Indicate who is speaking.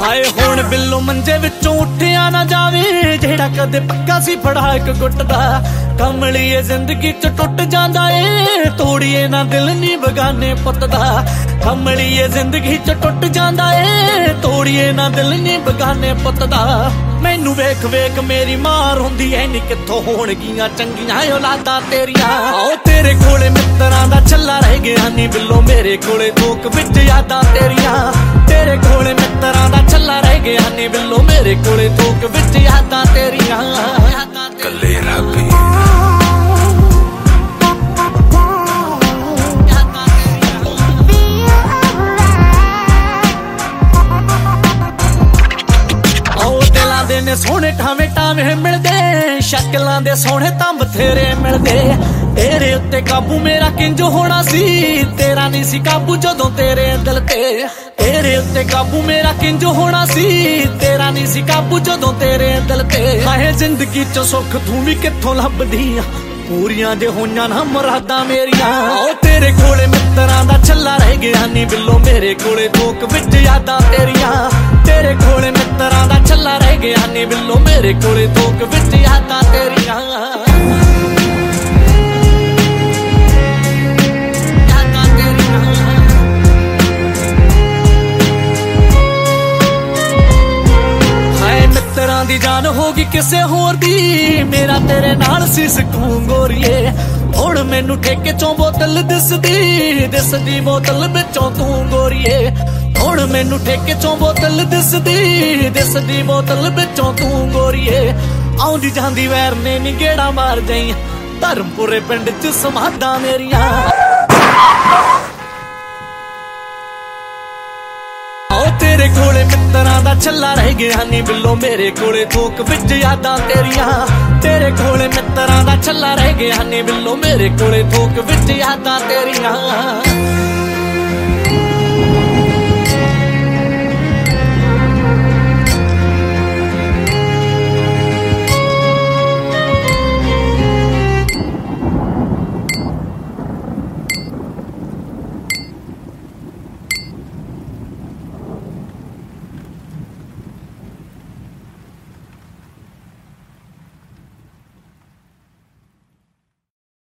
Speaker 1: ਹਾਏ ਹੁਣ ਬਿੱਲੋ ਮੰਜੇ ਵਿੱਚੋਂ ਉੱਠਿਆ ਨਾ ਜਾਵੇ, ਜਿਹੜਾ ਕਦੇ ਪੱਕਾ ਸੀ ਫੜਾ ਇੱਕ ਗੁੱਟ ਦਾ। ਕਮਲੀਏ ਜ਼ਿੰਦਗੀ ਚ ਟੁੱਟ ਜਾਂਦਾ ਏ, ਤੋੜੀਏ ਨਾ ਦਿਲ ਨੀ ਬਗਾਨੇ ਪੁੱਤ ਦਾ। ਕਮਲੀਏ ਜ਼ਿੰਦਗੀ ਚ ਟੁੱਟ ਜਾਂਦਾ ਏ, ਤੋੜੀਏ ਨਾ ਦਿਲ ਨੀ ਬਗਾਨੇ ਪੁੱਤ ਦਾ। ਮੈਨੂੰ ਵੇਖ ਵੇਖ ਮੇਰੀ ਮਾਂ ਰੋਂਦੀ ਐ ਨੀ, ਕਿੱਥੋਂ ਹੋਣਗੀਆਂ ਚੰਗੀਆਂ ਔਲਾਦਾਂ ਤੇਰੀਆਂ। ਆਓ ਤੇਰੇ ਕੋਲੇ ਮਿੱਤਰਾਂ ਦਾ ਛੱਲਾ ਰਹਿ ਗਿਆ ਨੀ ਬਿੱਲੋ, ਮੇਰੇ ਕੋਲੇ ਥੋਕ ਵਿੱਚ ਯਾਦਾਂ ਤੇਰੀਆਂ। ਤੇਰੇ ਕੋਲੇ ਮਿੱਤਰਾਂ ਦਾ ਛੱਲਾ ਰਹਿ ਗਿਆ ਨੀ ਬਿੱਲੋ, ਮੇਰੇ ਕੋਲੇ ਥੋਕ ਵਿੱਚ ਯਾਦਾਂ ਤੇਰੀਆਂ।
Speaker 2: ਕੱਲੇ ਰੱਖੀ ਨੇ ਸੋਹਣੇ ਠਾਵੇਂ ਠਾਵੇਂ ਮਿਲਦੇ, ਸ਼ਕਲਾਂ ਦੇ ਸੋਹਣੇ ਤਾਂ ਬਥੇਰੇ ਮਿਲਦੇ। ਤੇਰੇ ਉੱਤੇ ਕਾਬੂ ਮੇਰਾ ਕਿੰਜ ਹੋਣਾ ਸੀ, ਤੇਰਾ ਨਹੀਂ ਸੀ ਕਾਬੂ ਜਦੋਂ ਤੇਰੇ ਦਿਲ ਤੇ। ਤੇਰੇ ਉੱਤੇ ਕਾਬੂ ਮੇਰਾ ਕਿੰਜ ਹੋਣਾ ਸੀ, ਤੇਰਾ ਨਹੀਂ ਸੀ ਕਾਬੂ ਜਦੋਂ ਤੇਰੇ ਦਿਲ ਤੇ। ਹਾਏ ਜ਼ਿੰਦਗੀ ਚ ਸੁੱਖ ਤੂੰ ਵੀ ਕਿੱਥੋਂ ਲੱਭਦੀ ਆ, ਪੂਰੀਆਂ ਜੇ ਹੋਈਆਂ ਨਾ ਮੁਰਾਦਾਂ ਮੇਰੀਆਂ। ਓ ਤੇਰੇ ਕੋਲੇ ਮਿੱਤਰਾਂ ਦਾ ਛੱਲਾ ਰਹਿ ਗਿਆ ਨੀ ਬਿੱਲੋ, ਮੇਰੇ ਕੋਲੇ ਥੋਕ ਵਿੱਚ ਯਾਦਾਂ ਤੇਰੀਆਂ। ਤੇਰੇ ਕੋਲੇ ਮਿੱਤਰਾਂ ਦਾ ਛੱਲਾ ਰਹਿ ਗਿਆ ਨੀ ਬਿੱਲੋ, ਮੇਰੇ ਕੋਲੇ ਥੋਕ ਵਿੱਚ ਯਾਦਾਂ ਤੇਰੀਆਂ। ਮਿੱਤਰਾਂ ਦੀ ਜਾਨ ਹੋ ਗਈ ਕਿਸੇ ਹੋਰ ਦੀ, ਮੇਰਾ ਤੇਰੇ ਨਾਲ ਸੀ ਸਕੂਨ ਗੋਰੀਏ। ਹੁਣ ਮੈਨੂੰ ਠੇਕੇ ਚੋਂ ਬੋਤਲ ਦਿਸਦੀ, ਦਿਸਦੀ ਬੋਤਲ ਵਿੱਚੋਂ ਤੂੰ ਗੋਰੀਏ। ਹੁਣ ਮੈਨੂੰ ਠੇਕੇ ਚੋਂ ਬੋਤਲ ਦਿਸਦੀ, ਦਿਸਦੀ ਬੋਤਲ ਵਿੱਚੋਂ ਤੂੰ ਗੋਰੀਏ। ਆਉਂਦੀ ਜਾਂਦੀ ਵੈਰ ਨੇ ਨੀ ਗੇੜਾ ਮਾਰ ਜਾਈ, ਧਰਮਪੁਰੇ ਪਿੰਡ ਚ ਸਮਾਧਾਂ ਮੇਰੀਆਂ। ਤੇਰੇ ਕੋਲੇ ਮਿੱਤਰਾਂ ਦਾ ਛੱਲਾ ਰਹਿ ਗਿਆ ਨੀ ਬਿੱਲੋ, ਮੇਰੇ ਕੋਲੇ ਥੋਕ ਵਿੱਚ ਯਾਦਾਂ ਤੇਰੀਆਂ। ਤੇਰੇ ਕੋਲੇ ਮਿੱਤਰਾਂ ਦਾ ਛੱਲਾ ਰਹਿ ਗਿਆ ਨੀ ਬਿੱਲੋ, ਮੇਰੇ ਕੋਲੇ ਥੋਕ ਵਿੱਚ ਯਾਦਾਂ ਤੇਰੀਆਂ।